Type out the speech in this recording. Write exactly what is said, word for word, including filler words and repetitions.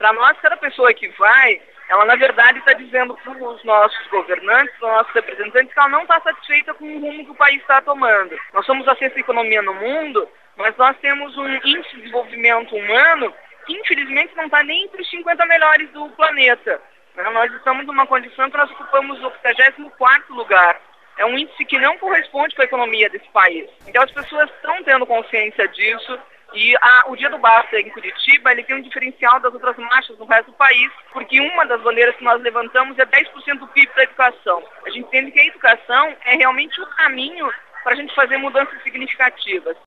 Para nós, cada pessoa que vai, ela na verdade está dizendo para os nossos governantes, para os nossos representantes, que ela não está satisfeita com o rumo que o país está tomando. Nós somos a sexta economia no mundo, mas nós temos um índice de desenvolvimento humano que infelizmente não está nem entre os cinquenta melhores do planeta. Nós estamos numa condição que nós ocupamos o octogésimo quarto lugar. É um índice que não corresponde com a economia desse país. Então as pessoas estão tendo consciência disso e a, o Dia do Basta em Curitiba, ele tem um diferencial das outras marchas no resto do país, porque uma das bandeiras que nós levantamos é dez por cento do P I B para a educação. A gente entende que a educação é realmente o caminho para a gente fazer mudanças significativas.